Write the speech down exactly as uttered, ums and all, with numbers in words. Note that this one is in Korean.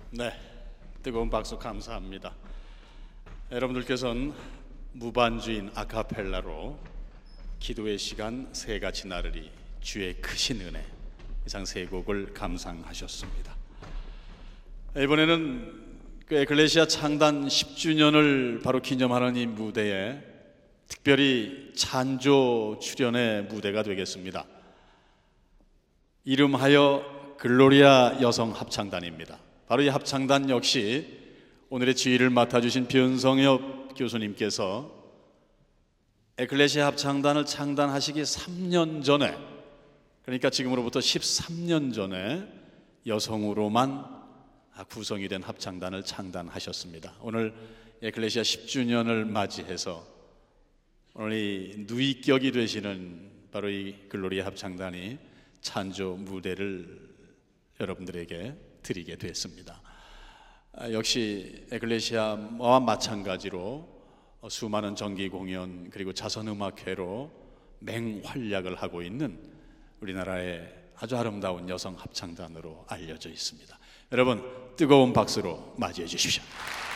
네, 뜨거운 박수 감사합니다. 여러분들께서는 무반주인 아카펠라로 기도의 시간 새 같이 나르리 주의 크신 은혜 이상 세 곡을 감상하셨습니다. 이번에는 그 에클레시아 창단 십 주년을 바로 기념하는 이 무대에 특별히 찬조 출연의 무대가 되겠습니다. 이름하여 글로리아 여성 합창단입니다. 바로 이 합창단 역시 오늘의 지휘를 맡아주신 변성엽 교수님께서 에클레시아 합창단을 창단하시기 삼 년 전에, 그러니까 지금으로부터 십삼 년 전에 여성으로만 구성이 된 합창단을 창단하셨습니다. 오늘 에클레시아 십 주년을 맞이해서 오늘 이 누이격이 되시는 바로 이 글로리아 합창단이 찬조 무대를 여러분들에게 드리게 됐습니다. 역시 에클레시아와 마찬가지로 수많은 정기 공연 그리고 자선음악회로 맹활약을 하고 있는 우리나라의 아주 아름다운 여성 합창단으로 알려져 있습니다. 여러분 뜨거운 박수로 맞이해 주십시오.